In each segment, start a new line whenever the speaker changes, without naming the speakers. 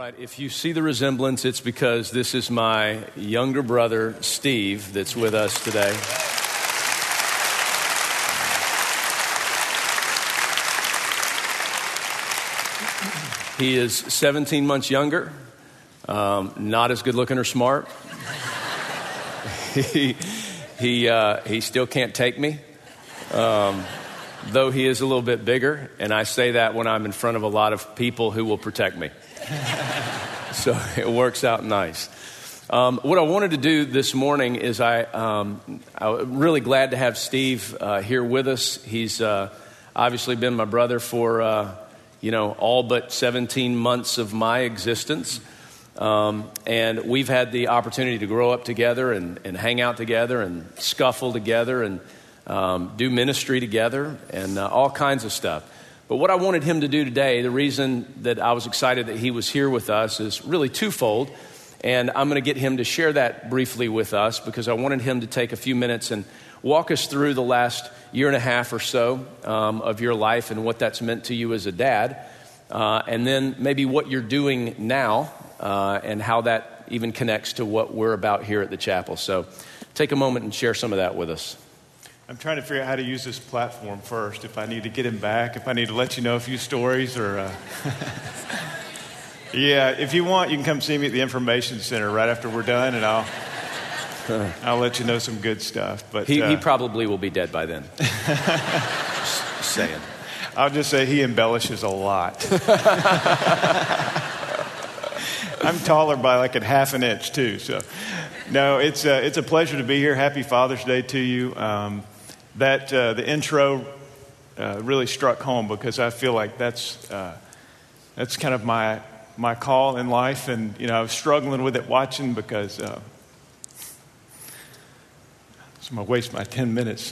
right, if you see the resemblance, it's because this is my younger brother, Steve, that's with us today. He is 17 months younger, not as good looking or smart. He still can't take me, though he is a little bit bigger, and I say that when I'm in front of a lot of people who will protect me. So it works out nice. What I wanted to do this morning is I'm really glad to have Steve here with us. He's obviously been my brother for all but 17 months of my existence. And we've had the opportunity to grow up together and hang out together and scuffle together and do ministry together and all kinds of stuff. But what I wanted him to do today, the reason that I was excited that he was here with us is really twofold. And I'm going to get him to share that briefly with us because I wanted him to take a few minutes and walk us through the last year and a half or so of your life and what that's meant to you as a dad. And then maybe what you're doing now and how that even connects to what we're about here at the chapel. So take a moment and share some of that with us.
I'm trying to figure out how to use this platform first. If I need to get him back, if I need to let you know a few stories or... Yeah, if you want, you can come see me at the Information Center right after we're done, and I'll let you know some good stuff. But
he probably will be dead by then. Just saying.
I'll just say he embellishes a lot. I'm taller by like a half an inch too. So, no, it's a pleasure to be here. Happy Father's Day to you. The intro really struck home because I feel like that's kind of my call in life, and I was struggling with it watching because so I'm gonna waste my 10 minutes.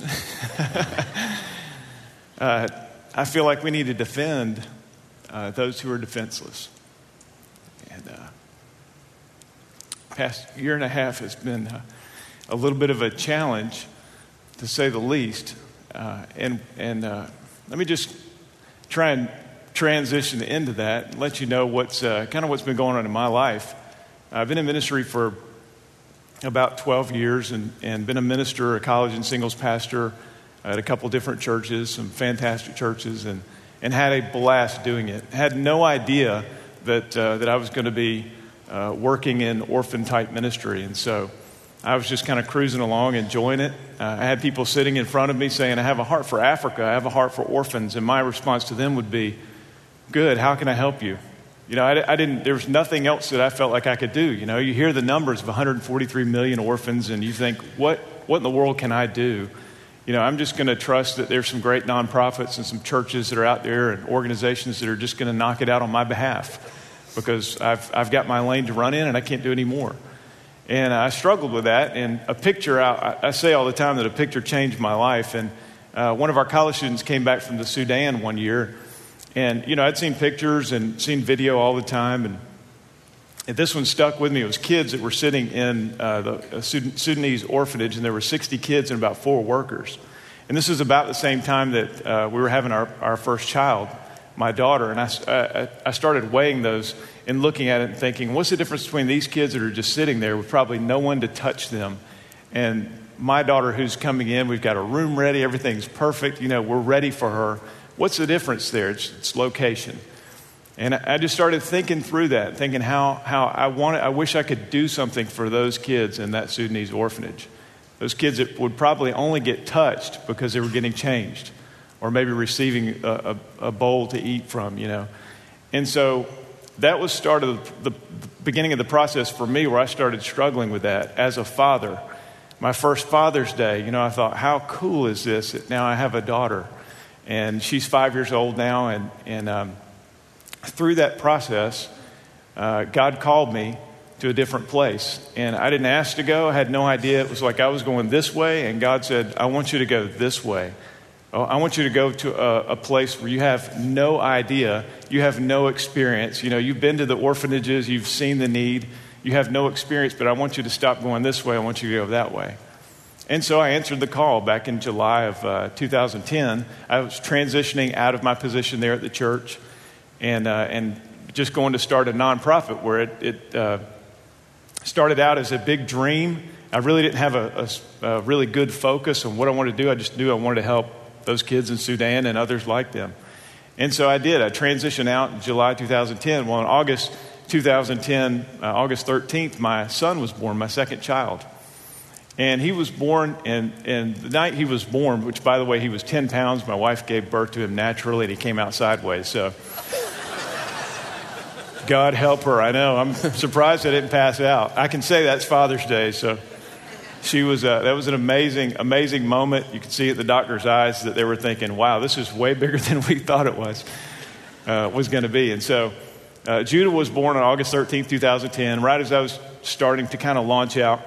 I feel like we need to defend those who are defenseless, and past year and a half has been a little bit of a challenge, to say the least. And let me just try and transition into that and let you know what's been going on in my life. I've been in ministry for about 12 years and been a minister, a college and singles pastor at a couple different churches, some fantastic churches, and had a blast doing it. Had no idea that I was going to be working in orphan-type ministry, and so I was just kind of cruising along, enjoying it. I had people sitting in front of me saying, I have a heart for Africa, I have a heart for orphans, and my response to them would be, good, how can I help you? There was nothing else that I felt like I could do. You hear the numbers of 143 million orphans and you think, what in the world can I do? I'm just going to trust that there's some great nonprofits and some churches that are out there and organizations that are just going to knock it out on my behalf because I've got my lane to run in and I can't do any more. And I struggled with that. And a picture, I say all the time that a picture changed my life. And one of our college students came back from the Sudan one year. And, I'd seen pictures and seen video all the time. And this one stuck with me. It was kids that were sitting in the Sudanese orphanage, and there were 60 kids and about 4 workers. And this is about the same time that we were having our first child, my daughter. And I started weighing those and looking at it and thinking, what's the difference between these kids that are just sitting there with probably no one to touch them, and my daughter who's coming in, we've got a room ready, everything's perfect, we're ready for her. What's the difference there? It's location. And I just started thinking through that, thinking how I wish I could do something for those kids in that Sudanese orphanage. Those kids that would probably only get touched because they were getting changed or maybe receiving a bowl to eat from, And so that was the beginning of the process for me where I started struggling with that as a father. My first Father's Day, I thought, how cool is this that now I have a daughter? And she's 5 years old now, and through that process, God called me to a different place. And I didn't ask to go. I had no idea. It was like I was going this way, and God said, I want you to go this way. I want you to go to a place where you have no idea, you have no experience. You've been to the orphanages, you've seen the need, you have no experience, but I want you to stop going this way, I want you to go that way. And so I answered the call back in July of 2010. I was transitioning out of my position there at the church and just going to start a nonprofit where it started out as a big dream. I really didn't have a really good focus on what I wanted to do. I just knew I wanted to help those kids in Sudan and others like them. And so I did. I transitioned out in July 2010. Well, in August 2010, August 13th, my son was born, my second child. And he was born, and the night he was born, which, by the way, he was 10 pounds. My wife gave birth to him naturally, and he came out sideways. So God help her. I know. I'm surprised I didn't pass out. I can say that's Father's Day. So she was. That was an amazing moment. You could see at the doctor's eyes that they were thinking, "Wow, this is way bigger than we thought it was going to be." And so Judah was born on August 13th, 2010, right as I was starting to kind of launch out.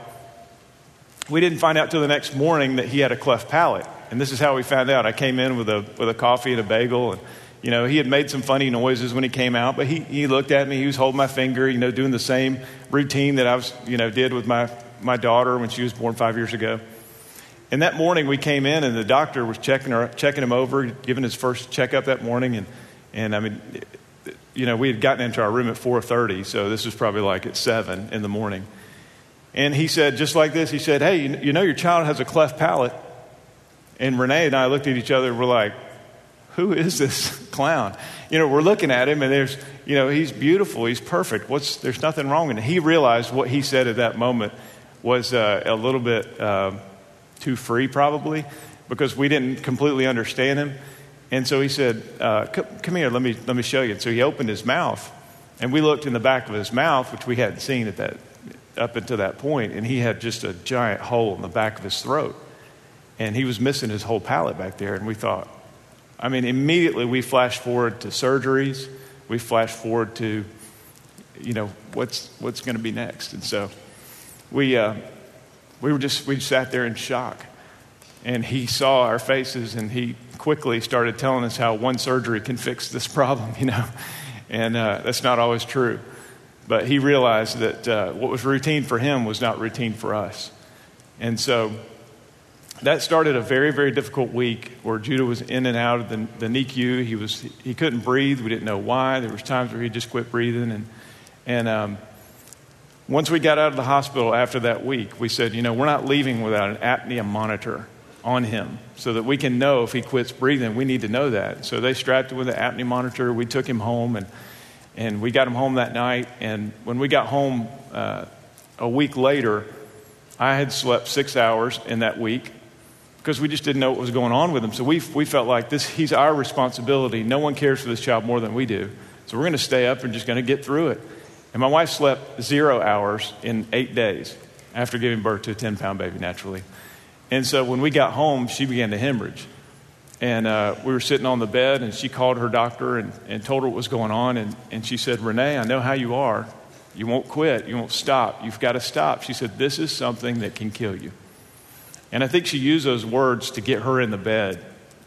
We didn't find out till the next morning that he had a cleft palate, and this is how we found out. I came in with a coffee and a bagel, and he had made some funny noises when he came out, but he looked at me. He was holding my finger, doing the same routine that I was, did with my daughter when she was born 5 years ago. And that morning we came in, and the doctor was checking him over, giving his first checkup that morning, and I mean, we had gotten into our room at 4:30, so this was probably like at 7 in the morning. And he said, just like this, he said, "Hey, your child has a cleft palate." And Renee and I looked at each other and we're like, who is this clown? We're looking at him, and he's beautiful. He's perfect. There's nothing wrong with him. He realized what he said at that moment was a little bit too free, probably, because we didn't completely understand him. And so he said, come here, let me show you. And so he opened his mouth, and we looked in the back of his mouth, which we hadn't seen up until that point, and he had just a giant hole in the back of his throat. And he was missing his whole palate back there, and we thought, immediately we flashed forward to surgeries. We flashed forward to, what's going to be next. And so we sat there in shock. And he saw our faces, and he quickly started telling us how one surgery can fix this problem, And that's not always true. But he realized that what was routine for him was not routine for us. And so that started a very, very difficult week where Judah was in and out of the NICU. He couldn't breathe. We didn't know why. There was times where he just quit breathing. And once we got out of the hospital after that week, we said, we're not leaving without an apnea monitor on him so that we can know if he quits breathing. We need to know that. So they strapped him with an apnea monitor. We took him home, and we got him home that night. And when we got home a week later, I had slept 6 hours in that week because we just didn't know what was going on with him. So we felt like he's our responsibility. No one cares for this child more than we do. So we're going to stay up and just going to get through it. And my wife slept 0 hours in 8 days after giving birth to a 10-pound baby naturally. And so when we got home, she began to hemorrhage. And we were sitting on the bed, and she called her doctor and told her what was going on. And she said, "Renee, I know how you are. You won't quit. You won't stop. You've got to stop." She said, "This is something that can kill you." And I think she used those words to get her in the bed.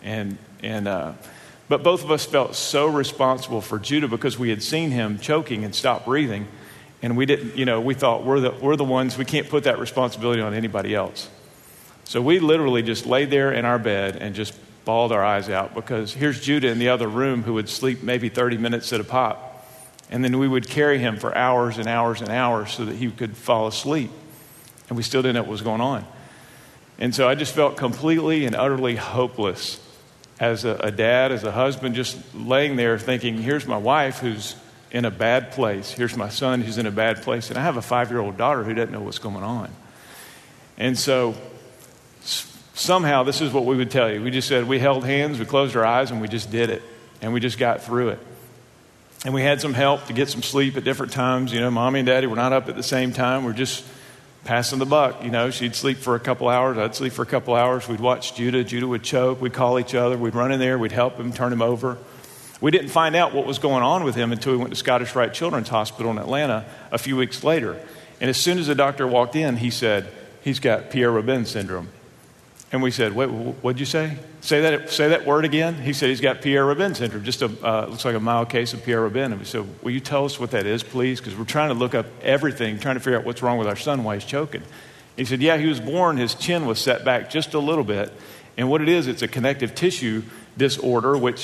But both of us felt so responsible for Judah because we had seen him choking and stop breathing. And we didn't, we thought we're the ones, we can't put that responsibility on anybody else. So we literally just laid there in our bed and just bawled our eyes out because here's Judah in the other room who would sleep maybe 30 minutes at a pop. And then we would carry him for hours and hours and hours so that he could fall asleep. And we still didn't know what was going on. And so I just felt completely and utterly hopeless as a dad, as a husband, just laying there thinking, here's my wife who's in a bad place. Here's my son who's in a bad place. And I have a 5-year-old daughter who doesn't know what's going on. And so somehow this is what we would tell you. We just said we held hands, we closed our eyes, and we just did it. And we just got through it. And we had some help to get some sleep at different times. Mommy and Daddy were not up at the same time. We're just passing the buck. She'd sleep for a couple hours. I'd sleep for a couple hours. We'd watch Judah. Judah would choke. We'd call each other. We'd run in there. We'd help him, turn him over. We didn't find out what was going on with him until we went to Scottish Rite Children's Hospital in Atlanta a few weeks later. And as soon as the doctor walked in, he said, he's got Pierre-Robin syndrome. And we said, wait, what'd you say? Say that word again. He said he's got Pierre-Robin syndrome, just looks like a mild case of Pierre-Robin. And we said, will you tell us what that is, please? Because we're trying to look up everything, trying to figure out what's wrong with our son, why he's choking. He said, yeah, he was born, his chin was set back just a little bit. And what it is, it's a connective tissue disorder, which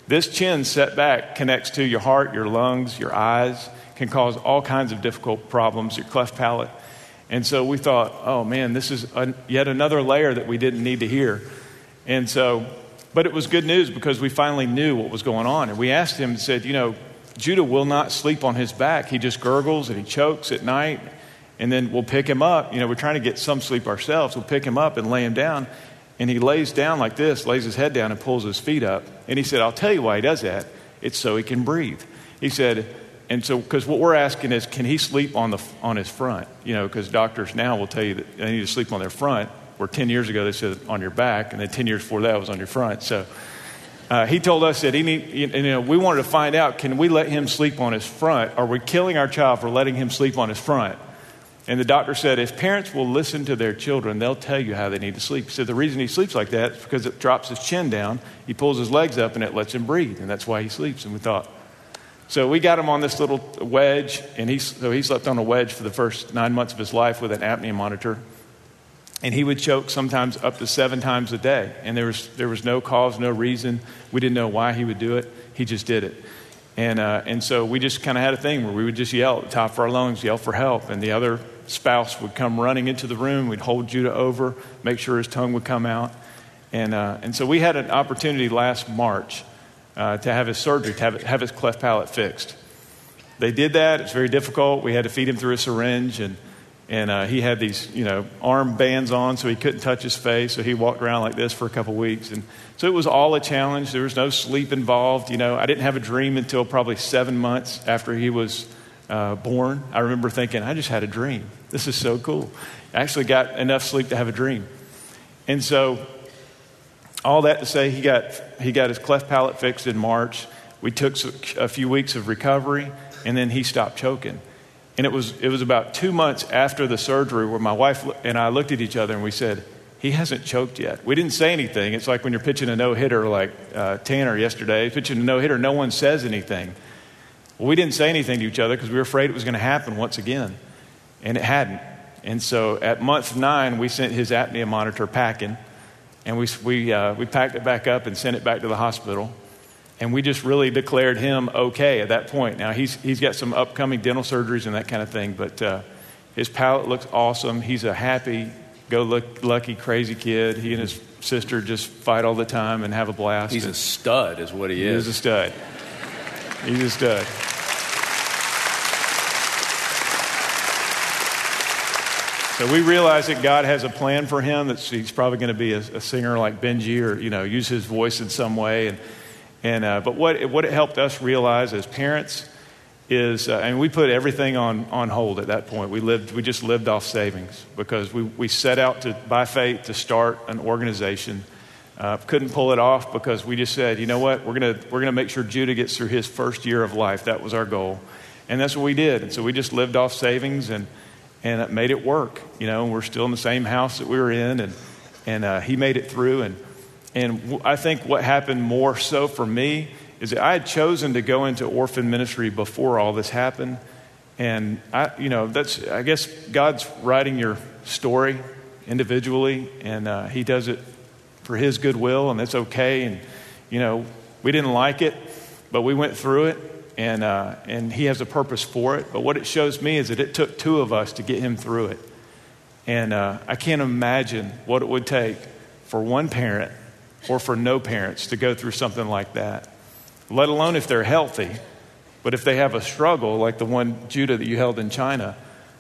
This chin setback connects to your heart, your lungs, your eyes, can cause all kinds of difficult problems, your cleft palate. And so we thought, oh man, this is yet another layer that we didn't need to hear. And so, but it was good news because we finally knew what was going on. And we asked him and said, Judah will not sleep on his back. He just gurgles and he chokes at night. And then we'll pick him up. We're trying to get some sleep ourselves. We'll pick him up and lay him down. And he lays down like this, lays his head down and pulls his feet up. And he said, I'll tell you why he does that. It's so he can breathe. He said, and so, because what we're asking is, can he sleep on his front? Because doctors now will tell you that they need to sleep on their front, where 10 years ago they said on your back, and then 10 years before that was on your front. So he told us that we wanted to find out, can we let him sleep on his front? Are we killing our child for letting him sleep on his front? And the doctor said, if parents will listen to their children, they'll tell you how they need to sleep. He said the reason he sleeps like that is because it drops his chin down, he pulls his legs up, and it lets him breathe. And that's why he sleeps. And we thought, so we got him on this little wedge, and he slept on a wedge for the first 9 months of his life with an apnea monitor. And he would choke sometimes up to 7 times a day. And there was no cause, no reason. We didn't know why he would do it. He just did it. And so we just kind of had a thing where we would just yell at the top of our lungs, yell for help. And the other spouse would come running into the room. We'd hold Judah over, make sure his tongue would come out. And so we had an opportunity last March to have his surgery, to have his cleft palate fixed. They did that. It's very difficult. We had to feed him through a syringe, and he had these, arm bands on so he couldn't touch his face. So he walked around like this for a couple weeks. And so it was all a challenge. There was no sleep involved. I didn't have a dream until probably 7 months after he was born. I remember thinking, I just had a dream. This is so cool. I actually got enough sleep to have a dream. And so all that to say, he got his cleft palate fixed in March. We took a few weeks of recovery, and then he stopped choking. And it was about 2 months after the surgery where my wife and I looked at each other and we said, he hasn't choked yet. We didn't say anything. It's like when you're pitching a no-hitter like Tanner yesterday, pitching a no-hitter, no one says anything. Well, we didn't say anything to each other because we were afraid it was going to happen once again. And it hadn't. And so at month 9, we sent his apnea monitor packing. And we packed it back up and sent it back to the hospital. And we just really declared him okay at that point. Now, he's got some upcoming dental surgeries and that kind of thing. But his palate looks awesome. He's a happy-go-lucky, crazy kid. He and his sister just fight all the time and have a blast.
He's a stud is what he is.
He's a stud. He's a stud. So we realize that God has a plan for him, that he's probably going to be a singer like Benji or, use his voice in some way. But what it helped us realize as parents is, we put everything on hold at that point. We just lived off savings because we set out by faith to start an organization. Couldn't pull it off because we just said, you know what, we're gonna make sure Judah gets through his first year of life. That was our goal, and that's what we did. And so we just lived off savings and it made it work. We're still in the same house that we were in, and he made it through. And I think what happened more so for me is that I had chosen to go into orphan ministry before all this happened. And I guess God's writing your story individually, and he does it for his goodwill, and that's okay. And, we didn't like it, but we went through it, and he has a purpose for it. But what it shows me is that it took 2 of us to get him through it. And I can't imagine what it would take for one parent or for no parents to go through something like that, let alone if they're healthy. But if they have a struggle, like the one Judah that you held in China,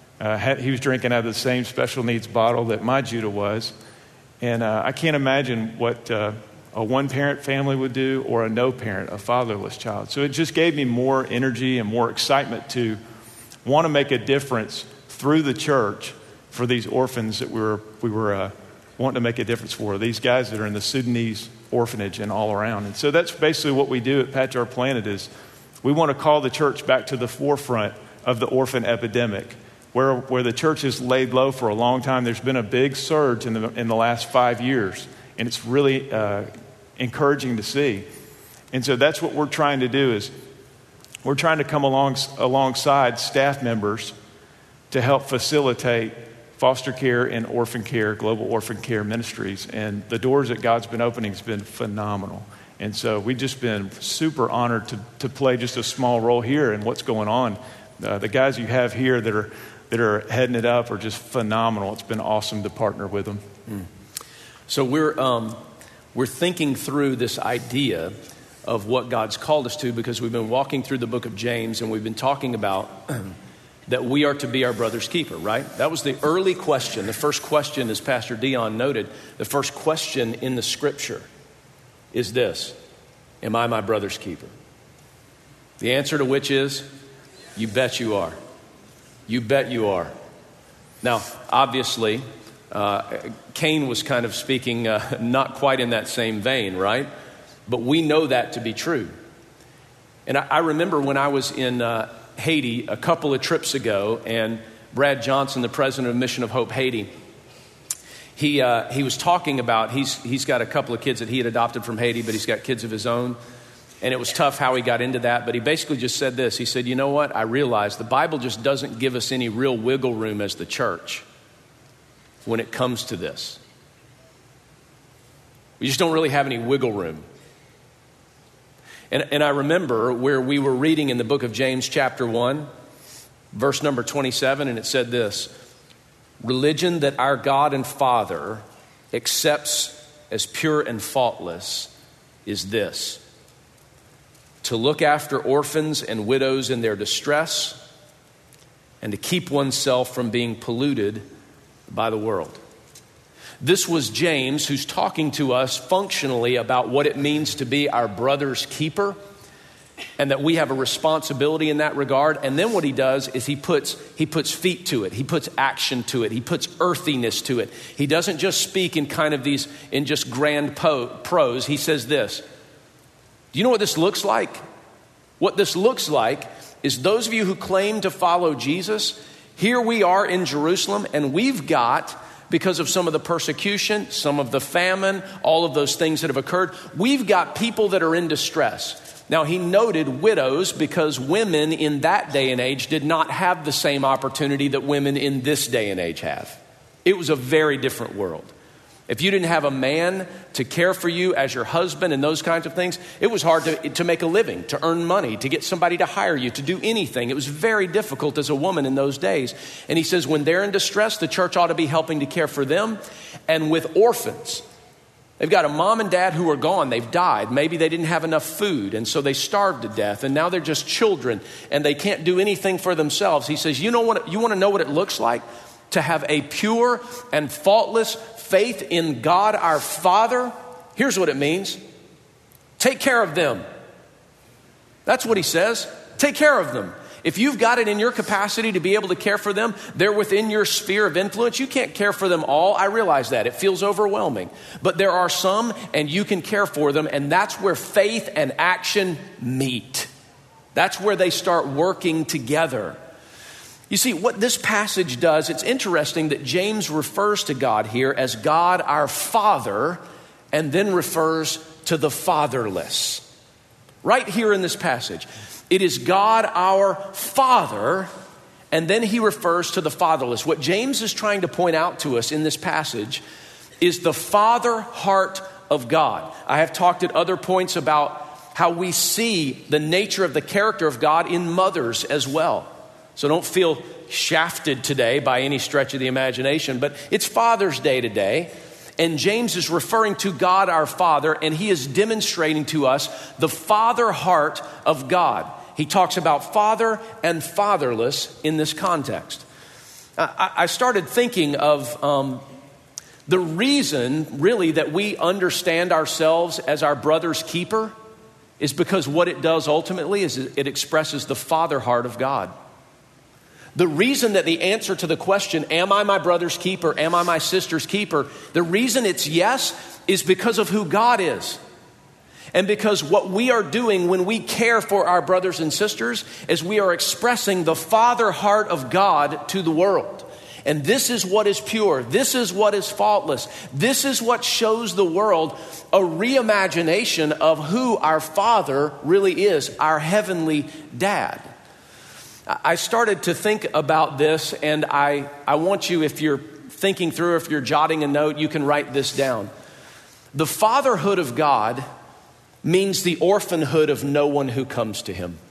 he was drinking out of the same special needs bottle that my Judah was. And I can't imagine what a one-parent family would do or a no-parent, a fatherless child. So it just gave me more energy and more excitement to want to make a difference through the church for these orphans that we were wanting to make a difference for, these guys that are in the Sudanese orphanage and all around. And so that's basically what we do at Patch Our Planet is we want to call the church back to the forefront of the orphan epidemic, where the church has laid low for a long time. There's been a big surge in the last 5 years, and it's really encouraging to see. And so that's what we're trying to do is we're trying to come alongside staff members to help facilitate foster care and orphan care, global orphan care ministries. And the doors that God's been opening has been phenomenal. And so we've just been super honored to play just a small role here in what's going on. The guys you have here that are heading it up are just phenomenal. It's been awesome to partner with them.
So we're thinking through this idea of what God's called us to, because we've been walking through the book of James and we've been talking about that we are to be our brother's keeper, right? That was the early question. The first question, as Pastor Dion noted, the first question in the scripture is this: am I my brother's keeper? The answer to which is, you bet you are. You bet you are. Now, obviously, Cain was kind of speaking not quite in that same vein, right? But we know that to be true. And I remember when I was in Haiti a couple of trips ago, and Brad Johnson, the president of Mission of Hope Haiti, he was talking about, he's got a couple of kids that he had adopted from Haiti, but he's got kids of his own. And it was tough how he got into that, but he basically just said this. He said, you know what? I realize the Bible just doesn't give us any real wiggle room as the church when it comes to this. We just don't really have any wiggle room. And I remember where we were reading in the book of James chapter 1, verse number 27, and it said this: religion that our God and Father accepts as pure and faultless is this: to look after orphans and widows in their distress, and to keep oneself from being polluted by the world. This was James, who's talking to us functionally about what it means to be our brother's keeper, and that we have a responsibility in that regard. And then what he does is he puts feet to it. He puts action to it. He puts earthiness to it. He doesn't just speak in kind of these, in just grand prose. He says this: do you know what this looks like? What this looks like is those of you who claim to follow Jesus, here we are in Jerusalem, and we've got, because of some of the persecution, some of the famine, all of those things that have occurred, we've got people that are in distress. Now, he noted widows because women in that day and age did not have the same opportunity that women in this day and age have. It was a very different world. If you didn't have a man to care for you as your husband and those kinds of things, it was hard to make a living, to earn money, to get somebody to hire you, to do anything. It was very difficult as a woman in those days. And he says when they're in distress, the church ought to be helping to care for them. And with orphans, they've got a mom and dad who are gone. They've died. Maybe they didn't have enough food, and so they starved to death. And now they're just children, and they can't do anything for themselves. He says, you want to know what it looks like to have a pure and faultless faith in God our Father? Here's what it means: take care of them. That's what he says. Take care of them. If you've got it in your capacity to be able to care for them, they're within your sphere of influence. You can't care for them all. I realize that. It feels overwhelming. But there are some, and you can care for them, and that's where faith and action meet. That's where they start working together. You see, what this passage does, it's interesting that James refers to God here as God our Father, and then refers to the fatherless. Right here in this passage, it is God our Father, and then he refers to the fatherless. What James is trying to point out to us in this passage is the father heart of God. I have talked at other points about how we see the nature of the character of God in mothers as well. So don't feel shafted today by any stretch of the imagination, but it's Father's Day today. And James is referring to God our Father, and he is demonstrating to us the father heart of God. He talks about father and fatherless in this context. I started thinking of the reason really that we understand ourselves as our brother's keeper is because what it does ultimately is it expresses the father heart of God. The reason that the answer to the question, am I my brother's keeper? Am I my sister's keeper? The reason it's yes is because of who God is. And because what we are doing when we care for our brothers and sisters is we are expressing the father heart of God to the world. And this is what is pure. This is what is faultless. This is what shows the world a reimagination of who our Father really is, our heavenly Dad. I started to think about this, and I want you, if you're thinking through, if you're jotting a note, you can write this down. The fatherhood of God means the orphanhood of no one who comes to him.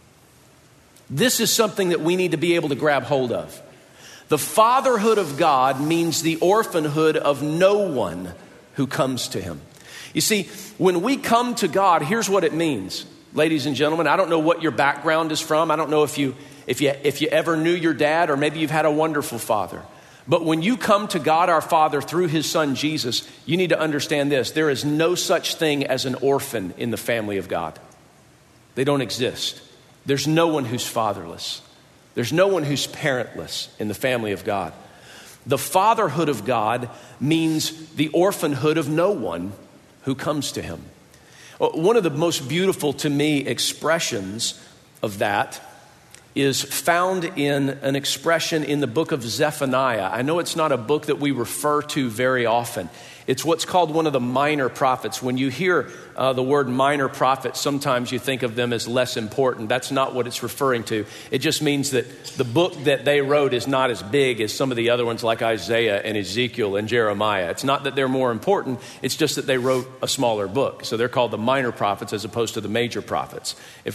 This is something that we need to be able to grab hold of. The fatherhood of God means the orphanhood of no one who comes to him. You see, when we come to God, here's what it means. Ladies and gentlemen, I don't know what your background is from. I don't know if you ever knew your dad, or maybe you've had a wonderful father. But when you come to God our Father through his son Jesus, you need to understand this. There is no such thing as an orphan in the family of God. They don't exist. There's no one who's fatherless. There's no one who's parentless in the family of God. The fatherhood of God means the orphanhood of no one who comes to him. One of the most beautiful to me expressions of that is found in an expression in the book of Zephaniah. I know it's not a book that we refer to very often. It's what's called one of the minor prophets. When you hear the word minor prophet, sometimes you think of them as less important. That's not what it's referring to. It just means that the book that they wrote is not as big as some of the other ones like Isaiah and Ezekiel and Jeremiah. It's not that they're more important. It's just that they wrote a smaller book. So they're called the minor prophets as opposed to the major prophets.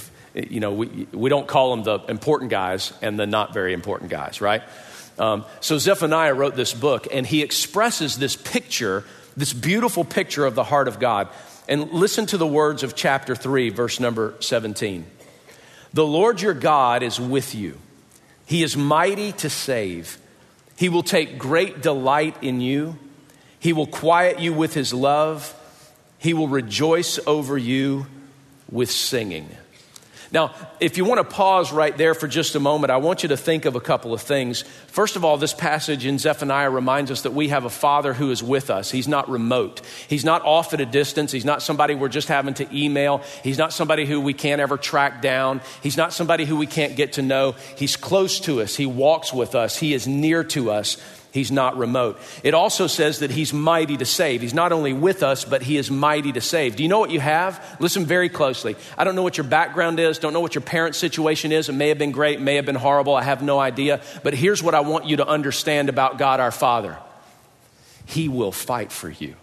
We don't call them the important guys and the not very important guys, right? So Zephaniah wrote this book, and he expresses this picture, this beautiful picture of the heart of God. And listen to the words of chapter 3, verse number 17. The Lord your God is with you. He is mighty to save. He will take great delight in you. He will quiet you with his love. He will rejoice over you with singing. Now, if you want to pause right there for just a moment, I want you to think of a couple of things. First of all, this passage in Zephaniah reminds us that we have a Father who is with us. He's not remote. He's not off at a distance. He's not somebody we're just having to email. He's not somebody who we can't ever track down. He's not somebody who we can't get to know. He's close to us. He walks with us. He is near to us. He's not remote. It also says that he's mighty to save. He's not only with us, but he is mighty to save. Do you know what you have? Listen very closely. I don't know what your background is. Don't know what your parent situation is. It may have been great, may have been horrible. I have no idea. But here's what I want you to understand about God our Father. He will fight for you.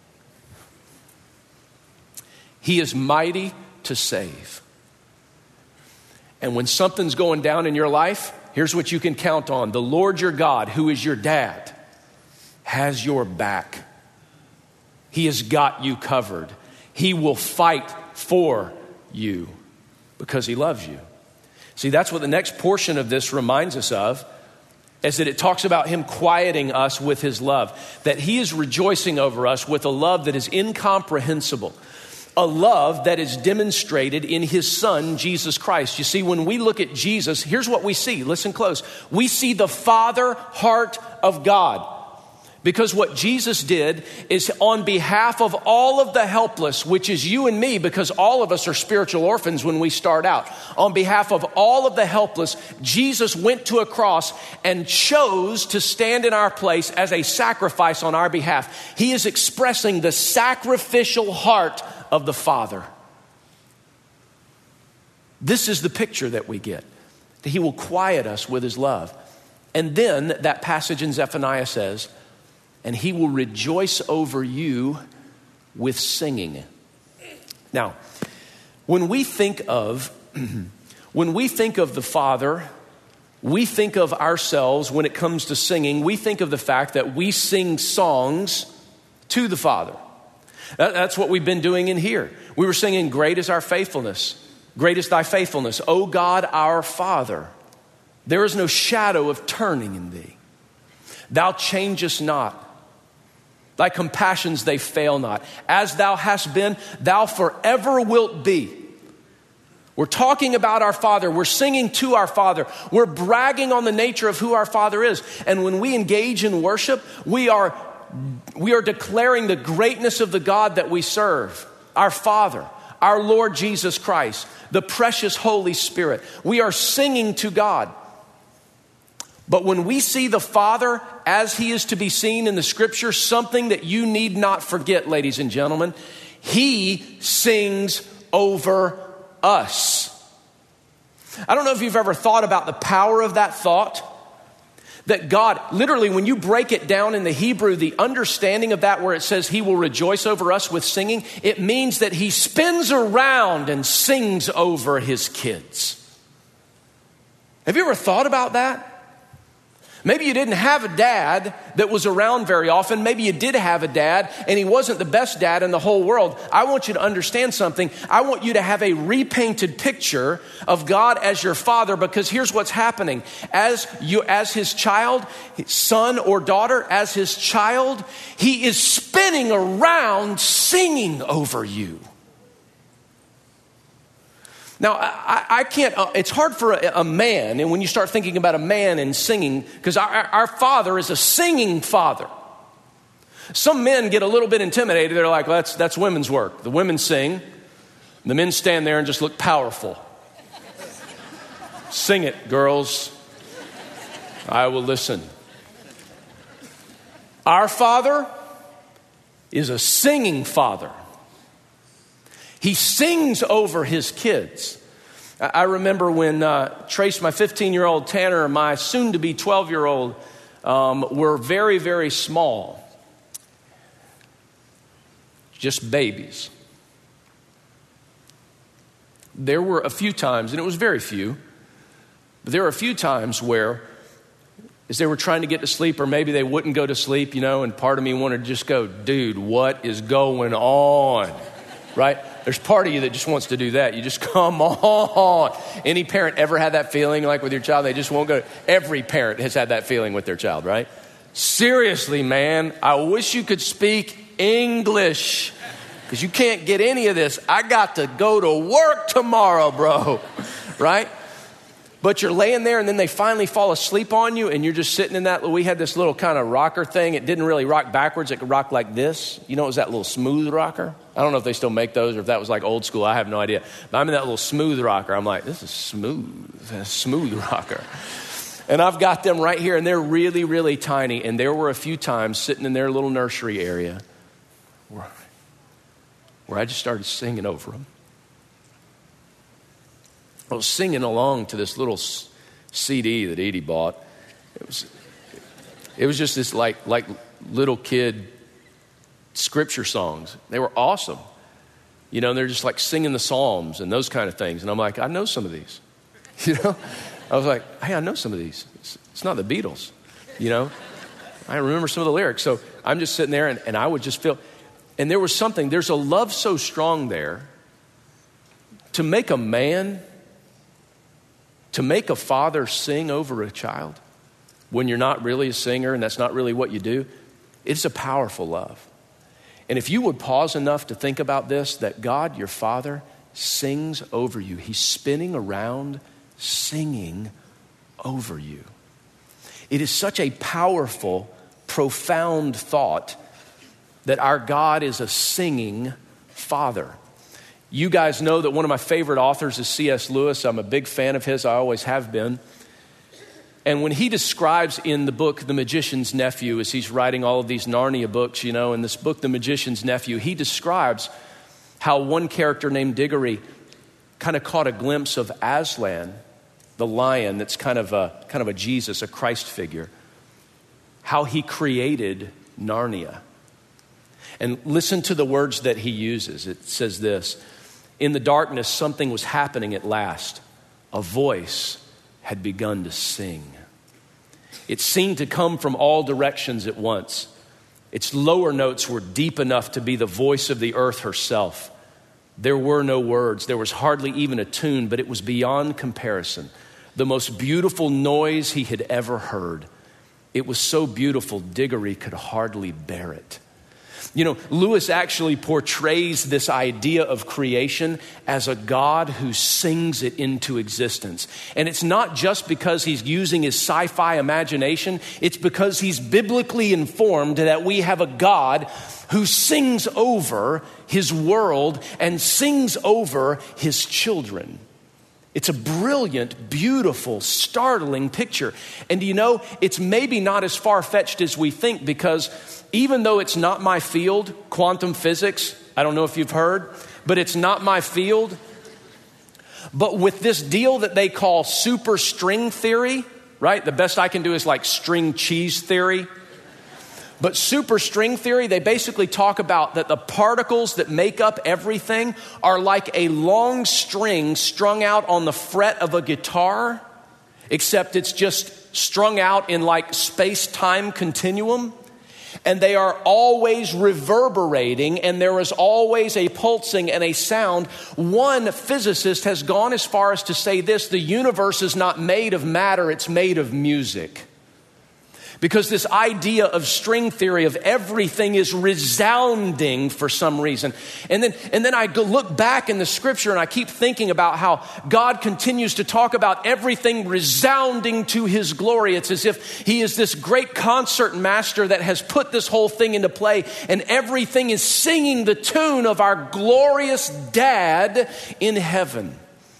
He is mighty to save. And when something's going down in your life, here's what you can count on. The Lord your God, who is your dad, has your back. He has got you covered. He will fight for you because he loves you. See, that's what the next portion of this reminds us of, is that it talks about him quieting us with his love, that he is rejoicing over us with a love that is incomprehensible. A love that is demonstrated in his son, Jesus Christ. You see, when we look at Jesus, here's what we see. Listen close. We see the Father heart of God. Because what Jesus did is on behalf of all of the helpless, which is you and me, because all of us are spiritual orphans when we start out. On behalf of all of the helpless, Jesus went to a cross and chose to stand in our place as a sacrifice on our behalf. He is expressing the sacrificial heart of the Father. This is the picture that we get. That he will quiet us with his love. And then that passage in Zephaniah says, and he will rejoice over you with singing. Now, when we think of the Father, we think of ourselves when it comes to singing, we think of the fact that we sing songs to the Father. That's what we've been doing in here. We were singing, "Great is our faithfulness. Great is thy faithfulness, O God our Father. There is no shadow of turning in thee. Thou changest not. Thy compassions, they fail not. As thou hast been, thou forever wilt be." We're talking about our Father. We're singing to our Father. We're bragging on the nature of who our Father is. And when we engage in worship, we are declaring the greatness of the God that we serve, our Father, our Lord Jesus Christ, the precious Holy Spirit. We are singing to God. But when we see the Father as he is to be seen in the scripture, something that you need not forget, ladies and gentlemen, he sings over us. I don't know if you've ever thought about the power of that thought, That God, literally, when you break it down in the Hebrew, the understanding of that where it says he will rejoice over us with singing, it means that he spins around and sings over his kids. Have you ever thought about that? Maybe you didn't have a dad that was around very often. Maybe you did have a dad and he wasn't the best dad in the whole world. I want you to understand something. I want you to have a repainted picture of God as your father, because here's what's happening. As his child, son or daughter, as his child, he is spinning around singing over you. Now, I can't, it's hard for a man, and when you start thinking about a man and singing, because our father is a singing father. Some men get a little bit intimidated. They're like, well, that's women's work. The women sing. The men stand there and just look powerful. Sing it, girls. I will listen. Our father is a singing father. He sings over his kids. I remember when Trace, my 15-year-old, Tanner, and my soon-to-be 12-year-old were very, very small. Just babies. There were a few times, and it was very few, but there were a few times where as they were trying to get to sleep, or maybe they wouldn't go to sleep, and part of me wanted to just go, dude, what is going on? Right? There's part of you that just wants to do that. You just, come on. Any parent ever had that feeling like with your child? They just won't go. Every parent has had that feeling with their child, right? Seriously, man, I wish you could speak English, because you can't get any of this. I got to go to work tomorrow, bro. Right? But you're laying there and then they finally fall asleep on you and you're just sitting in that. We had this little kind of rocker thing. It didn't really rock backwards. It could rock like this. It was that little smooth rocker. I don't know if they still make those or if that was like old school. I have no idea. But I'm in that little smooth rocker. I'm like, this is smooth. A smooth rocker. And I've got them right here and they're really, really tiny. And there were a few times sitting in their little nursery area where I just started singing over them. I was singing along to this little CD that Edie bought. It was just this like little kid scripture songs. They were awesome. They're just like singing the Psalms and those kind of things. And I'm like, I know some of these. I was like, hey, I know some of these. It's not the Beatles. I remember some of the lyrics. So I'm just sitting there and I would just feel, and there's a love so strong there to make a man, to make a father sing over a child when you're not really a singer and that's not really what you do. It's a powerful love. And if you would pause enough to think about this, that God, your Father, sings over you. He's spinning around, singing over you. It is such a powerful, profound thought that our God is a singing Father. You guys know that one of my favorite authors is C.S. Lewis. I'm a big fan of his. I always have been. And when he describes in the book, The Magician's Nephew, as he's writing all of these Narnia books, in this book, The Magician's Nephew, he describes how one character named Diggory kind of caught a glimpse of Aslan, the lion that's kind of a Jesus, a Christ figure, how he created Narnia. And listen to the words that he uses. It says this: in the darkness, something was happening at last. A voice had begun to sing. It seemed to come from all directions at once. Its lower notes were deep enough to be the voice of the earth herself. There were no words. There was hardly even a tune, but it was beyond comparison. The most beautiful noise he had ever heard. It was so beautiful, Diggory could hardly bear it. Lewis actually portrays this idea of creation as a God who sings it into existence. And it's not just because he's using his sci-fi imagination. It's because he's biblically informed that we have a God who sings over his world and sings over his children. It's a brilliant, beautiful, startling picture. And it's maybe not as far-fetched as we think, because even though it's not my field, quantum physics, I don't know if you've heard, but it's not my field. But with this deal that they call superstring theory, right? The best I can do is like string cheese theory. But superstring theory, they basically talk about that the particles that make up everything are like a long string strung out on the fret of a guitar, except it's just strung out in like space-time continuum. And they are always reverberating, and there is always a pulsing and a sound. One physicist has gone as far as to say this: the universe is not made of matter, it's made of music. Because this idea of string theory of everything is resounding for some reason. And then I go look back in the scripture and I keep thinking about how God continues to talk about everything resounding to his glory. It's as if he is this great concert master that has put this whole thing into play, and everything is singing the tune of our glorious dad in heaven.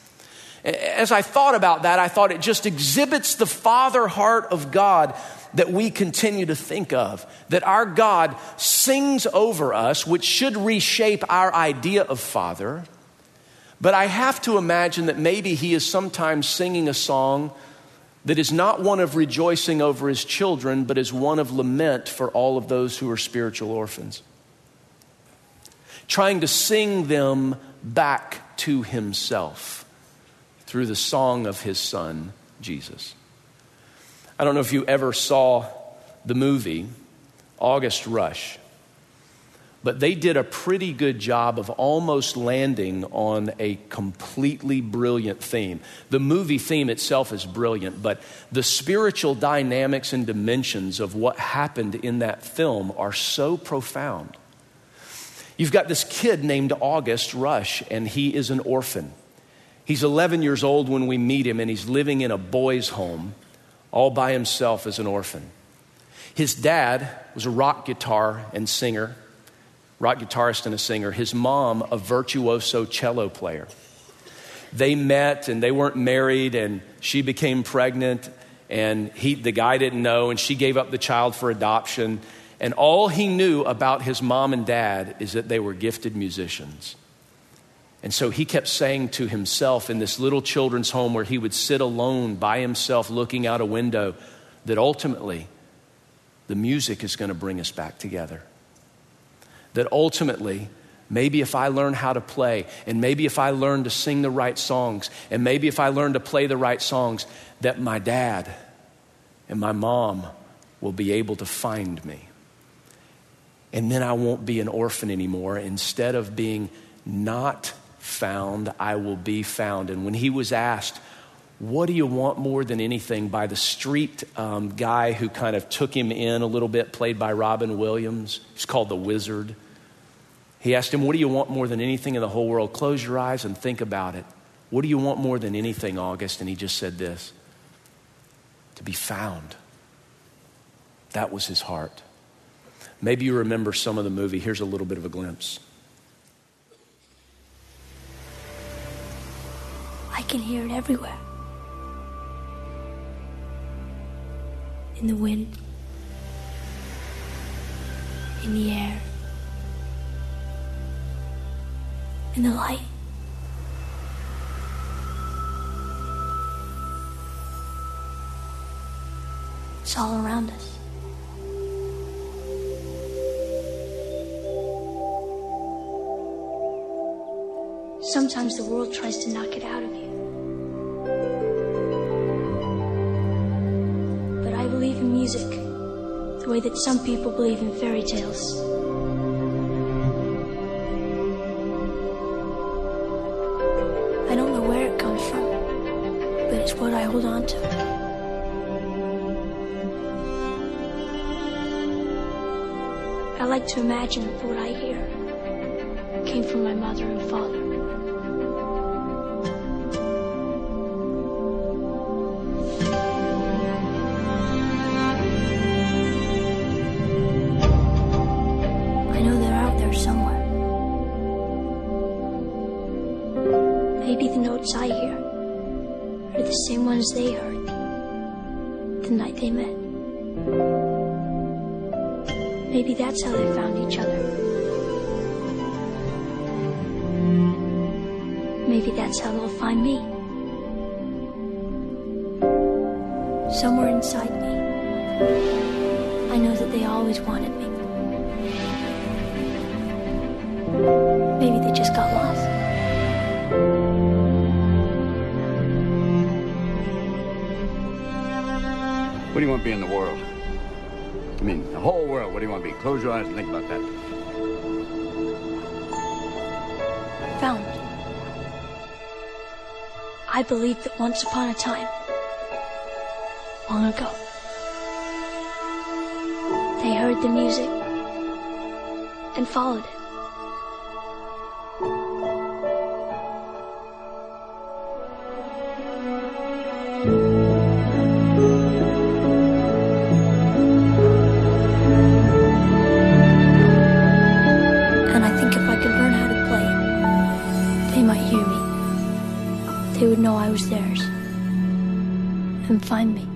As I thought about that, I thought it just exhibits the father heart of God that we continue to think of, that our God sings over us, which should reshape our idea of father. But I have to imagine that maybe he is sometimes singing a song that is not one of rejoicing over his children, but is one of lament for all of those who are spiritual orphans, trying to sing them back to himself through the song of his son, Jesus. I don't know if you ever saw the movie August Rush, but they did a pretty good job of almost landing on a completely brilliant theme. The movie theme itself is brilliant, but the spiritual dynamics and dimensions of what happened in that film are so profound. You've got this kid named August Rush, and he is an orphan. He's 11 years old when we meet him, and he's living in a boys' home all by himself as an orphan. His dad was a rock guitar and singer, rock guitarist and a singer. His mom, a virtuoso cello player. They met and they weren't married, and she became pregnant, and the guy didn't know, and she gave up the child for adoption. And all he knew about his mom and dad is that they were gifted musicians. And so he kept saying to himself in this little children's home where he would sit alone by himself looking out a window, that ultimately the music is going to bring us back together. That ultimately, maybe if I learn how to play, and maybe if I learn to sing the right songs, and maybe if I learn to play the right songs, that my dad and my mom will be able to find me. And then I won't be an orphan anymore. Instead of being not found, I will be found. And when he was asked, what do you want more than anything, by the street guy who kind of took him in a little bit, played by Robin Williams, he's called the Wizard. He asked him, what do you want more than anything in the whole world? Close your eyes and think about it. What do you want more than anything, August? And he just said this: to be found. That was his heart. Maybe you remember some of the movie. Here's a little bit of a glimpse.
I can hear it everywhere. In the wind, in the air, in the light. It's all around us. Sometimes the world tries to knock it out of you. But I believe in music the way that some people believe in fairy tales. I don't know where it comes from, but it's what I hold on to. I like to imagine that what I hear came from my mother and father. I know they're out there somewhere. Maybe the notes I hear are the same ones they heard the night they met. Maybe that's how they found each other. Maybe that's how they'll find me. Somewhere inside me, I know that they always wanted me. Maybe they just got lost.
What do you want to be in the world? I mean, the whole world. What do you want to be? Close your eyes and think about that.
Found. I believe that once upon a time, long ago, they heard the music and followed it. And I think if I could learn how to play it, they might hear me. They would know I was theirs and find me.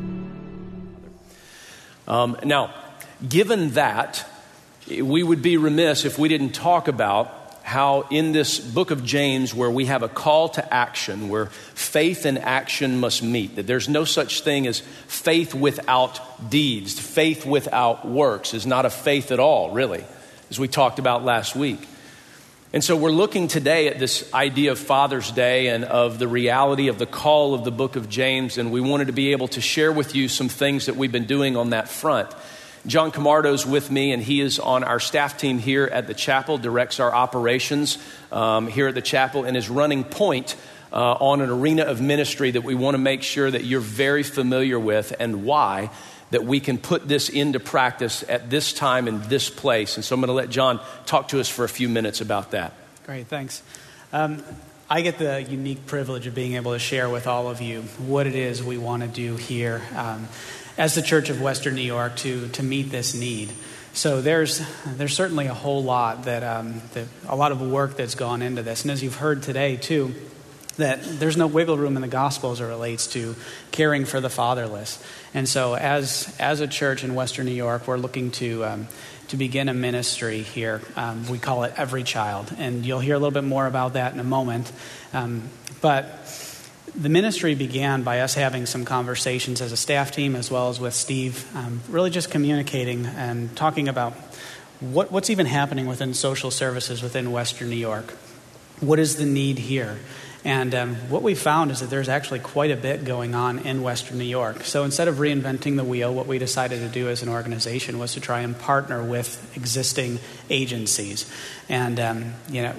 Now, given that, we would be remiss if we didn't talk about how in this book of James, where we have a call to action, where faith and action must meet, that there's no such thing as faith without deeds. Faith without works is not a faith at all, really, as we talked about last week. And so we're looking today at this idea of Father's Day and of the reality of the call of the book of James, and we wanted to be able to share with you some things that we've been doing on that front. John Camardo's with me, and he is on our staff team here at the chapel, directs our operations here at the chapel, and is running point on an arena of ministry that we want to make sure that you're very familiar with, and why that we can put this into practice at this time and this place. And so I'm going to let John talk to us for a few minutes about that.
Great, thanks. I get the unique privilege of being able to share with all of you what it is we want to do here as the Church of Western New York to meet this need. So there's certainly a whole lot that a lot of work that's gone into this. And as you've heard today too, that there's no wiggle room in the gospel as it relates to caring for the fatherless. And so as a church in Western New York, we're looking to begin a ministry here. We call it Every Child. And you'll hear a little bit more about that in a moment. But the ministry began by us having some conversations as a staff team, as well as with Steve, really just communicating and talking about what's even happening within social services within Western New York. What is the need here? And what we found is that there's actually quite a bit going on in Western New York. So instead of reinventing the wheel, what we decided to do as an organization was to try and partner with existing agencies. And,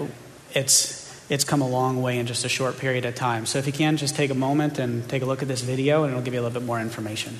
it's come a long way in just a short period of time. So if you can, just take a moment and take a look at this video, and it'll give you a little bit more information.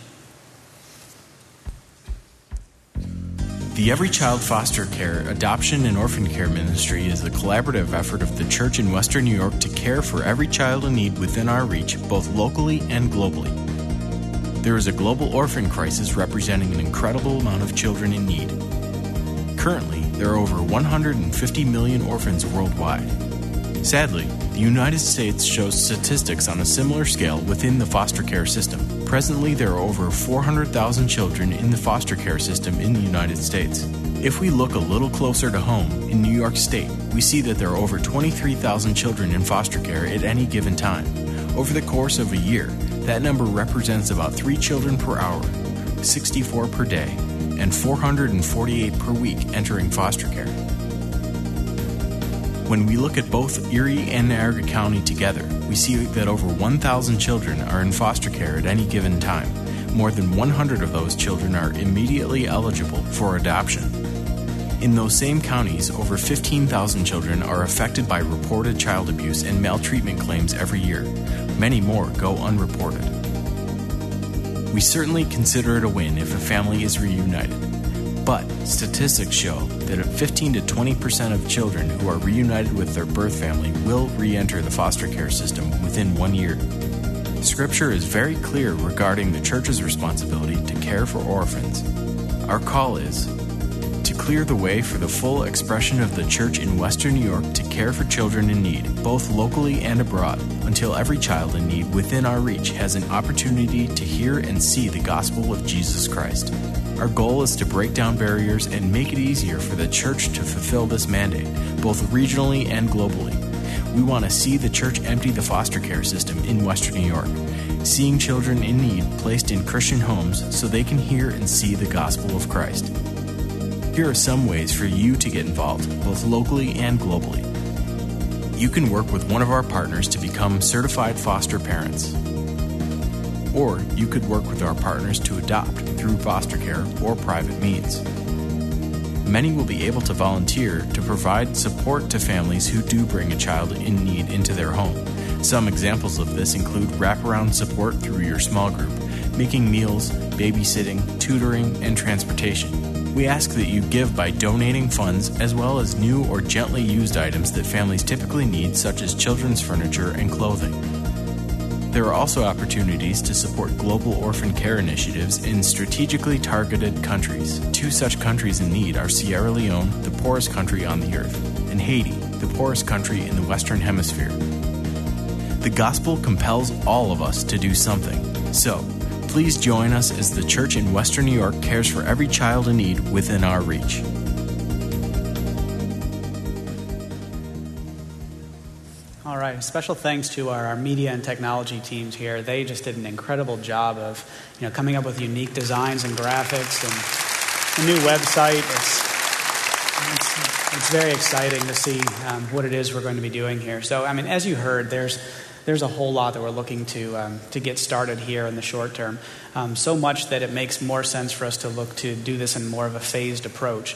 The Every Child Foster Care, Adoption, and Orphan Care Ministry is a collaborative effort of the church in Western New York to care for every child in need within our reach, both locally and globally. There is a global orphan crisis representing an incredible amount of children in need. Currently, there are over 150 million orphans worldwide. Sadly, the United States shows statistics on a similar scale within the foster care system. Presently, there are over 400,000 children in the foster care system in the United States. If we look a little closer to home, in New York State, we see that there are over 23,000 children in foster care at any given time. Over the course of a year, that number represents about 3 children per hour, 64 per day, and 448 per week entering foster care. When we look at both Erie and Niagara County together, we see that over 1,000 children are in foster care at any given time. More than 100 of those children are immediately eligible for adoption. In those same counties, over 15,000 children are affected by reported child abuse and maltreatment claims every year. Many more go unreported. We certainly consider it a win if a family is reunited. But statistics show that 15 to 20% of children who are reunited with their birth family will re-enter the foster care system within 1 year. Scripture is very clear regarding the church's responsibility to care for orphans. Our call is to clear the way for the full expression of the church in Western New York to care for children in need, both locally and abroad, until every child in need within our reach has an opportunity to hear and see the gospel of Jesus Christ. Our goal is to break down barriers and make it easier for the church to fulfill this mandate, both regionally and globally. We want to see the church empty the foster care system in Western New York. seeing children in need placed in Christian homes so they can hear and see the gospel of Christ. Here are some ways for you to get involved, both locally and globally. You can work with one of our partners to become certified foster parents. Or you could work with our partners to adopt through foster care or private means. Many will be able to volunteer to provide support to families who do bring a child in need into their home. Some examples of this include wraparound support through your small group, making meals, babysitting, tutoring, and transportation. We ask that you give by donating funds as well as new or gently used items that families typically need, such as children's furniture and clothing. There are also opportunities to support global orphan care initiatives in strategically targeted countries. 2 such countries in need are Sierra Leone, the poorest country on the earth, and Haiti, the poorest country in the Western Hemisphere. The gospel compels all of us to do something. So, please join us as the church in Western New York cares for every child in need within our reach.
All right. Special thanks to our media and technology teams here. They just did an incredible job of, coming up with unique designs and graphics and a new website. It's very exciting to see what it is we're going to be doing here. So, as you heard, there's a whole lot that we're looking to get started here in the short term. So much that it makes more sense for us to look to do this in more of a phased approach.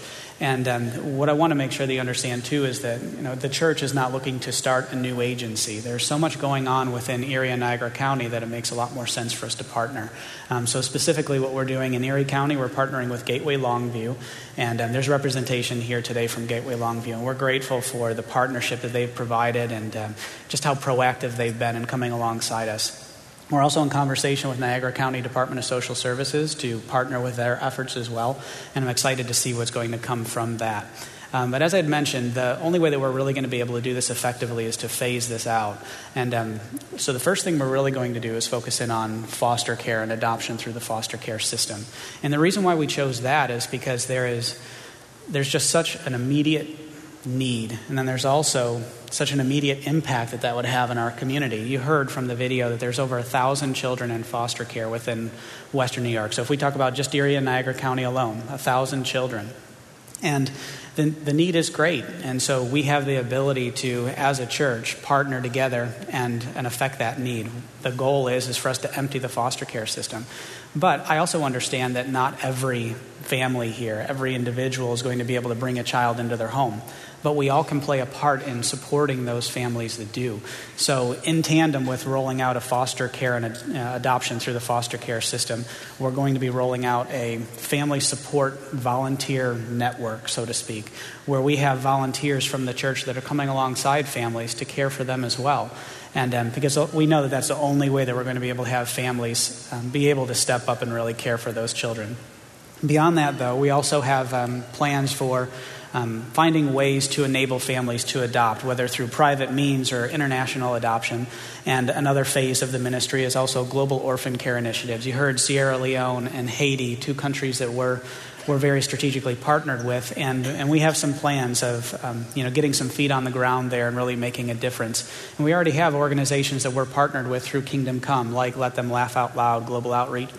And what I want to make sure that you understand too is that the church is not looking to start a new agency. There's so much going on within Erie and Niagara County that it makes a lot more sense for us to partner. So specifically what we're doing in Erie County, we're partnering with Gateway Longview, and there's representation here today from Gateway Longview, and we're grateful for the partnership that they've provided and just how proactive they've been in coming alongside us. We're also in conversation with Niagara County Department of Social Services to partner with their efforts as well, and I'm excited to see what's going to come from that. But as I had mentioned, the only way that we're really going to be able to do this effectively is to phase this out. And so the first thing we're really going to do is focus in on foster care and adoption through the foster care system. And the reason why we chose that is because there's just such an immediate need, and then there's also such an immediate impact that would have in our community. You heard from the video that there's over 1,000 children in foster care within Western New York. So if we talk about just Erie and Niagara County alone, 1,000 children. And the need is great. And so we have the ability to, as a church, partner together and affect that need. The goal is for us to empty the foster care system. But I also understand that not every family here, every individual is going to be able to bring a child into their home. But we all can play a part in supporting those families that do. So in tandem with rolling out a foster care and adoption through the foster care system, we're going to be rolling out a family support volunteer network, so to speak, where we have volunteers from the church that are coming alongside families to care for them as well. And because we know that that's the only way that we're going to be able to have families be able to step up and really care for those children. Beyond that, though, we also have plans for finding ways to enable families to adopt, whether through private means or international adoption. And another phase of the ministry is also global orphan care initiatives. You heard Sierra Leone and Haiti, 2 countries that we're very strategically partnered with, and we have some plans of getting some feet on the ground there and really making a difference. And we already have organizations that we're partnered with through Kingdom Come, like Let Them Laugh Out Loud, Global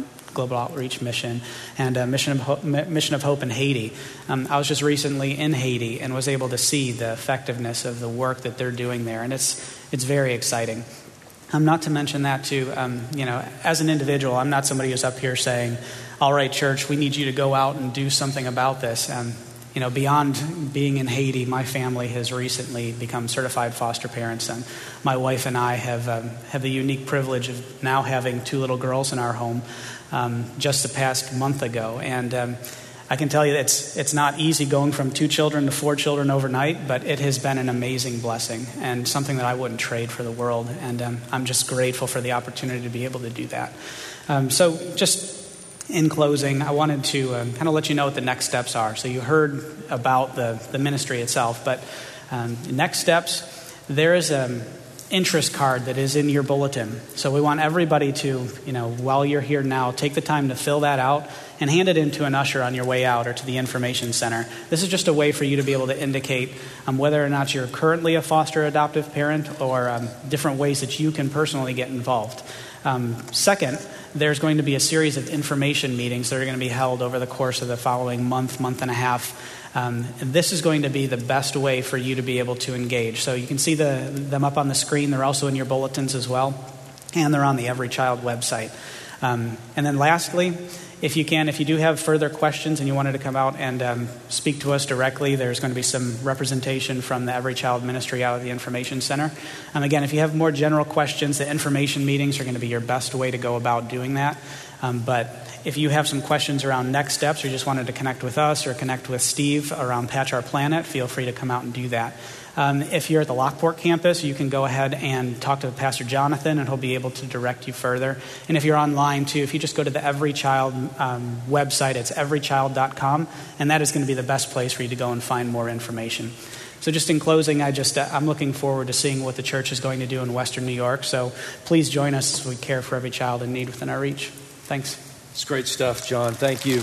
Outreach Mission, and Mission of Hope in Haiti. I was just recently in Haiti and was able to see the effectiveness of the work that they're doing there, and it's very exciting. Not to mention that too, as an individual, I'm not somebody who's up here saying, all right, church, we need you to go out and do something about this. Beyond being in Haiti, my family has recently become certified foster parents, and my wife and I have the unique privilege of now having 2 little girls in our home just the past month ago. And I can tell you that it's not easy going from 2 children to 4 children overnight, but it has been an amazing blessing and something that I wouldn't trade for the world. And I'm just grateful for the opportunity to be able to do that. So just in closing, I wanted to kind of let you know what the next steps are. So you heard about the ministry itself, but next steps, there is an interest card that is in your bulletin. So we want everybody to, while you're here now, take the time to fill that out and hand it in to an usher on your way out or to the information center. This is just a way for you to be able to indicate whether or not you're currently a foster adoptive parent or different ways that you can personally get involved. Second, there's going to be a series of information meetings that are going to be held over the course of the following month and a half. And this is going to be the best way for you to be able to engage. So you can see them up on the screen. They're also in your bulletins as well. And they're on the Every Child website. And then lastly, if you do have further questions and you wanted to come out and speak to us directly, there's going to be some representation from the Every Child Ministry out of the Information Center. And again, if you have more general questions, the information meetings are going to be your best way to go about doing that. But if you have some questions around next steps or just wanted to connect with us or connect with Steve around Patch Our Planet, feel free to come out and do that. If you're at the Lockport campus, you can go ahead and talk to Pastor Jonathan, and he'll be able to direct you further. And if you're online, too, if you just go to the Every Child website, it's everychild.com, and that is going to be the best place for you to go and find more information. So just in closing, I'm looking forward to seeing what the church is going to do in Western New York. So please join us as we care for every child in need within our reach. Thanks.
It's great stuff, John. Thank you.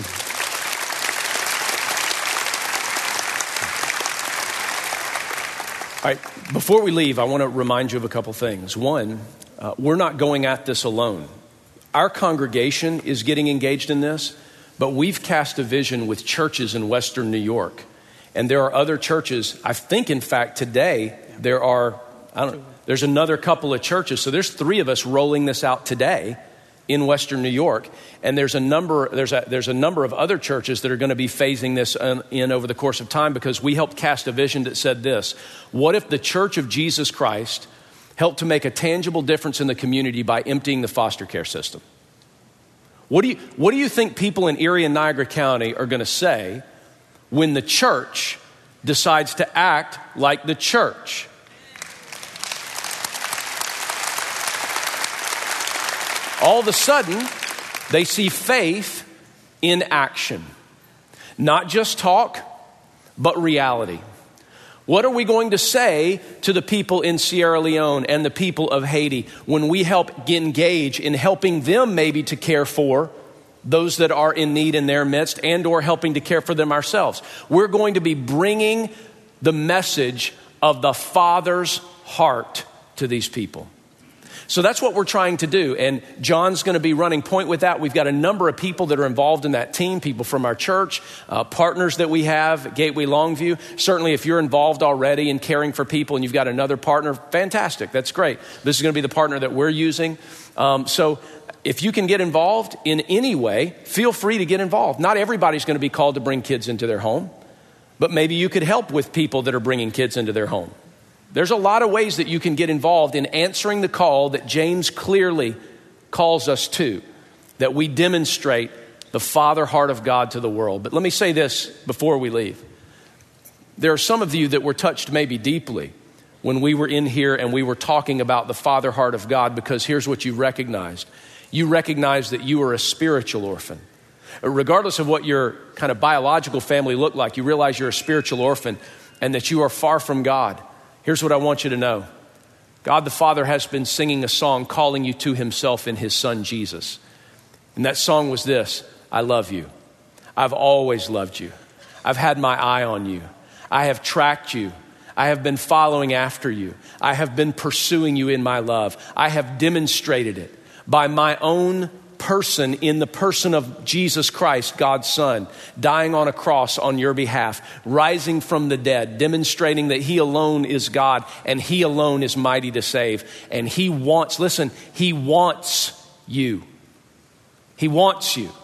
All right, before we leave, I want to remind you of a couple things. One, we're not going at this alone. Our congregation is getting engaged in this, but we've cast a vision with churches in Western New York. And there are other churches. I think, in fact, today there's another couple of churches. So there's 3 of us rolling this out today in Western New York. And there's a number of other churches that are going to be phasing this in over the course of time, because we helped cast a vision that said this: what if the Church of Jesus Christ helped to make a tangible difference in the community by emptying the foster care system? What do you think people in Erie and Niagara County are going to say when the church decides to act like the church? All of a sudden, they see faith in action. Not just talk, but reality. What are we going to say to the people in Sierra Leone and the people of Haiti when we help engage in helping them maybe to care for those that are in need in their midst, and or helping to care for them ourselves? We're going to be bringing the message of the Father's heart to these people. So that's what we're trying to do. And John's going to be running point with that. We've got a number of people that are involved in that team, people from our church, partners that we have at Gateway Longview. Certainly, if you're involved already in caring for people and you've got another partner, fantastic. That's great. This is going to be the partner that we're using. So if you can get involved in any way, feel free to get involved. Not everybody's going to be called to bring kids into their home, but maybe you could help with people that are bringing kids into their home. There's a lot of ways that you can get involved in answering the call that James clearly calls us to, that we demonstrate the Father heart of God to the world. But let me say this before we leave. There are some of you that were touched maybe deeply when we were in here and we were talking about the Father heart of God, because here's what you recognized. You recognized that you were a spiritual orphan. Regardless of what your kind of biological family looked like, you realize you're a spiritual orphan and that you are far from God. Here's what I want you to know. God the Father has been singing a song calling you to himself in his Son Jesus. And that song was this: I love you. I've always loved you. I've had my eye on you. I have tracked you. I have been following after you. I have been pursuing you in my love. I have demonstrated it by my own person, in the person of Jesus Christ, God's Son, dying on a cross on your behalf, rising from the dead, demonstrating that he alone is God and he alone is mighty to save. And he wants, listen, he wants you. He wants you.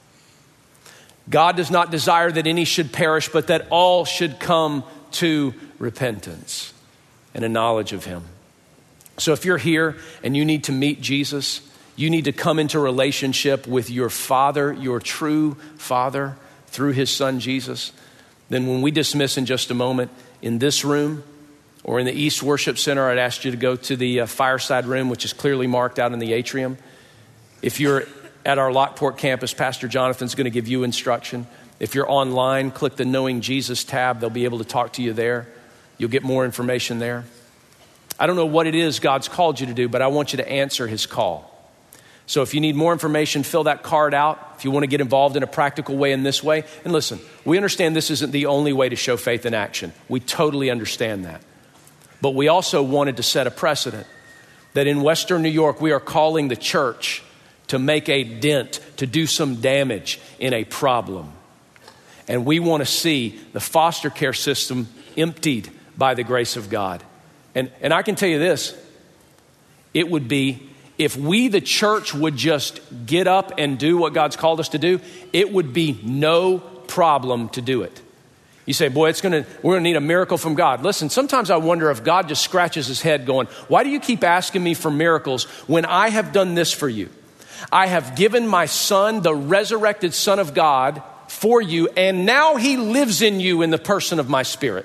God does not desire that any should perish, but that all should come to repentance and a knowledge of him. So if you're here and you need to meet Jesus, you need to come into relationship with your Father, your true Father, through his Son, Jesus. Then when we dismiss in just a moment, in this room or in the East Worship Center, I'd ask you to go to the fireside room, which is clearly marked out in the atrium. If you're at our Lockport campus, Pastor Jonathan's going to give you instruction. If you're online, click the Knowing Jesus tab. They'll be able to talk to you there. You'll get more information there. I don't know what it is God's called you to do, but I want you to answer his call. So if you need more information, fill that card out. If you want to get involved in a practical way in this way. And listen, we understand this isn't the only way to show faith in action. We totally understand that. But we also wanted to set a precedent that in Western New York, we are calling the church to make a dent, to do some damage in a problem. And we want to see the foster care system emptied by the grace of God. And I can tell you this, it would be, if we, the church, would just get up and do what God's called us to do, it would be no problem to do it. You say, boy, we're gonna need a miracle from God. Listen, sometimes I wonder if God just scratches his head going, why do you keep asking me for miracles when I have done this for you? I have given my son, the resurrected Son of God, for you, and now he lives in you in the person of my Spirit.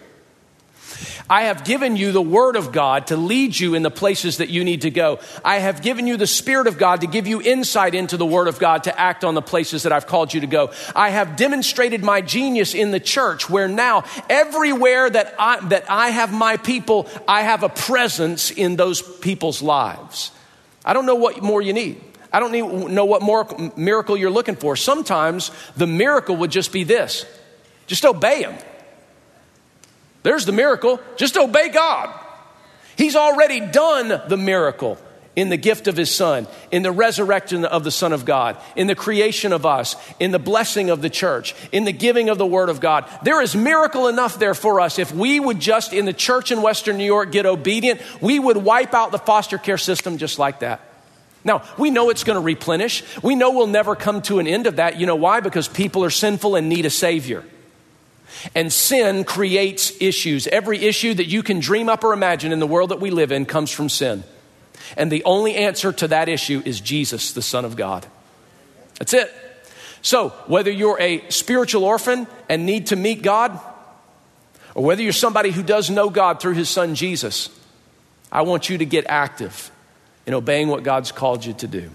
I have given you the Word of God to lead you in the places that you need to go. I have given you the Spirit of God to give you insight into the Word of God to act on the places that I've called you to go. I have demonstrated my genius in the church, where now everywhere that I have my people, I have a presence in those people's lives. I don't know what more you need. I don't know what more miracle you're looking for. Sometimes the miracle would just be this. Just obey him. There's the miracle. Just obey God. He's already done the miracle in the gift of his son, in the resurrection of the Son of God, in the creation of us, in the blessing of the church, in the giving of the Word of God. There is miracle enough there for us. If we would just, in the church in Western New York, get obedient, we would wipe out the foster care system just like that. Now, we know it's going to replenish. We know we'll never come to an end of that. You know why? Because people are sinful and need a Savior. And sin creates issues. Every issue that you can dream up or imagine in the world that we live in comes from sin. And the only answer to that issue is Jesus, the Son of God. That's it. So whether you're a spiritual orphan and need to meet God, or whether you're somebody who does know God through his son Jesus, I want you to get active in obeying what God's called you to do.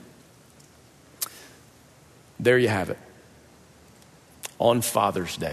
There you have it. On Father's Day.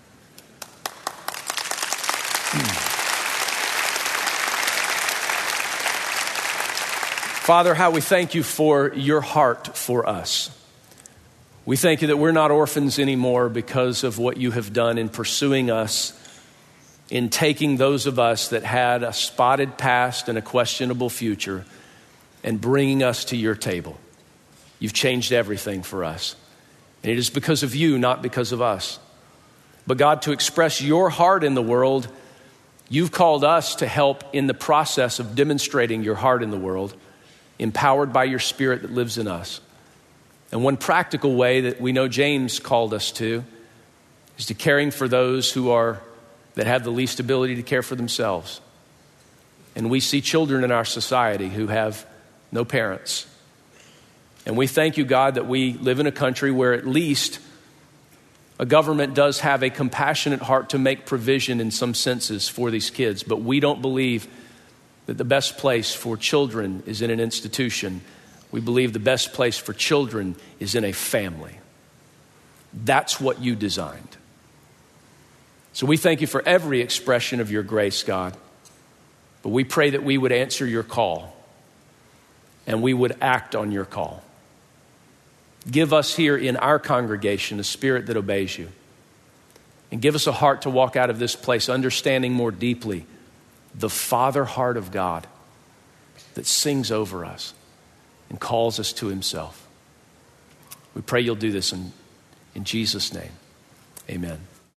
Father, how we thank you for your heart for us. We thank you that we're not orphans anymore because of what you have done in pursuing us, in taking those of us that had a spotted past and a questionable future and bringing us to your table. You've changed everything for us. And it is because of you, not because of us. But God, to express your heart in the world, you've called us to help in the process of demonstrating your heart in the world, empowered by your Spirit that lives in us. And one practical way that we know James called us to is to caring for those that have the least ability to care for themselves. And we see children in our society who have no parents. And we thank you, God, that we live in a country where at least a government does have a compassionate heart to make provision in some senses for these kids. But we don't believe that the best place for children is in an institution. We believe the best place for children is in a family. That's what you designed. So we thank you for every expression of your grace, God. But we pray that we would answer your call and we would act on your call. Give us here in our congregation a spirit that obeys you. And give us a heart to walk out of this place understanding more deeply the Father heart of God that sings over us and calls us to himself. We pray you'll do this in Jesus' name. Amen.